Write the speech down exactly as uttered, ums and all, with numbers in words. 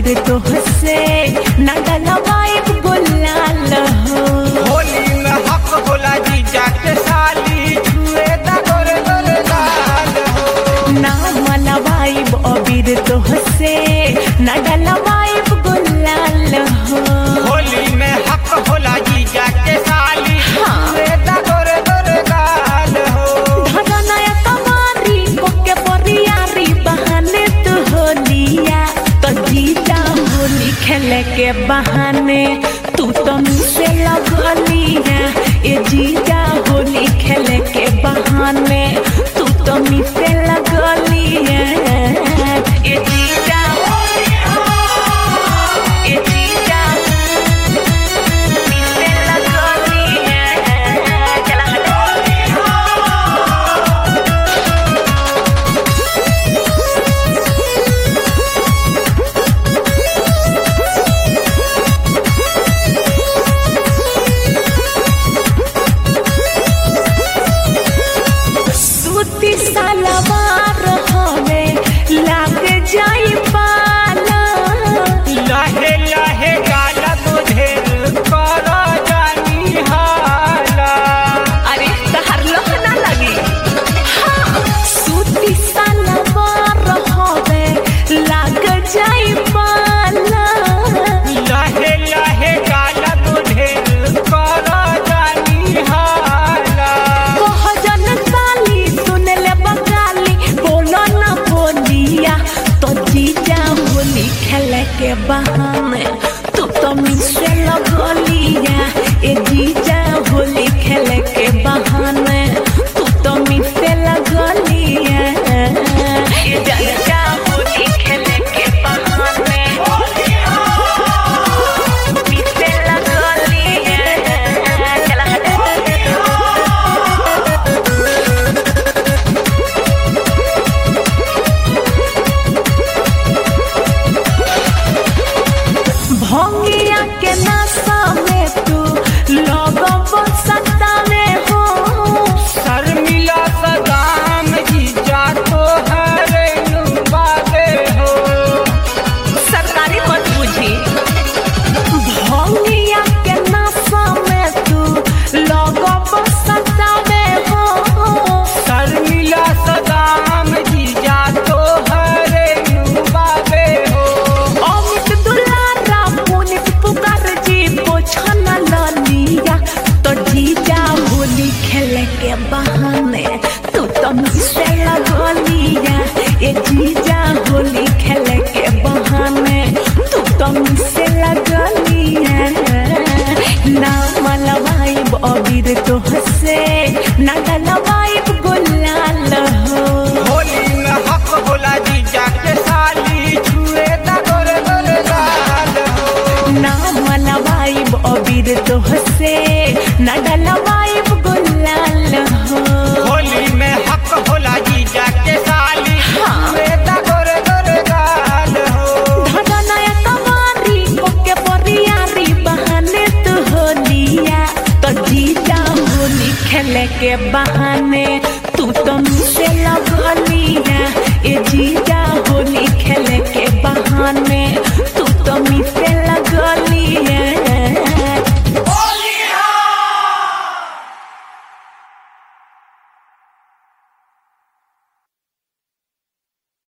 अबीर तोहसे ना डलवाइब गुलाल हो। होली में हक होला जीजा के साली छुए दा गोरे गोरे लाल हो। ना मनवाइब अबीर तोहसे ना डलवाइब गुलाल हो। होली में हक होला जीजा के साली छुए दा गोरे गोरे लाल हो। धरनया कमारी कोके परियारी बहाने तू होलिया तो जीजा होली खेले के बहाने तू तो मुझसे लगलिया। ए जीजा होली खेले के बहाने तू तो मुझसे लगलिया। ए जीजा ए जीजा मुझसे लगलिया। चला हटो। सूती सलवार हवे लाग जाई पाला। लहे लहे गाला तुझे करा जानी हाला। अरे तहर लोह ना लगी। हाँ, सूती सलवार हवे लाग जाई पाला। लहे लहे गाला तुझे करा जानी हाला। कह जन साली सुन ले बगाली बोलो ना बोलिया तो जीजा होली खेले के बहाने तू तो मुझसे लगलिया। ए जीजा होली खेले के बहाने तू तो मुझसे लगलिया। ए जीजा होली खेले के बहाने मुझसे लगलिया। चला हटो। भंगिया के नशा में तू लोगों सत्ता में हो। शर्मिला सदाम जीजा तो हरे बाबे हो। सरकारी मत बुझी। भंगिया के नशा में तू लोगों सत्ता में हो। शर्मिला सदाम जीजा तो हरे बाबे हो। अमित दुलारा पुनित पुकार जी पोछन ललिया तो जीजा होली खेले के बहाने तू तो मुझसे लगलिया। ए जीजा होली खेले के बहाने तू तो मुझसे लगलिया। ना मलवाइब अबीर तोहसे ना डलवाइब गुलाल हो। होली में हक होला जीजा के साली छुए दा गोरे गोरे लाल हो। ना मनवाइब अबीर तोहसे ना डलवाइब गुलाल हो। होली में हक होला जीजा के साली छुए दा गोरे गोरे लाल हो। धरनया कमारी कोके परियारी बहाने तू होलिया तो जीजा होली खेले के बहाने तू तो मुझसे लगलिया। ए जीजा होली खेले के बहाने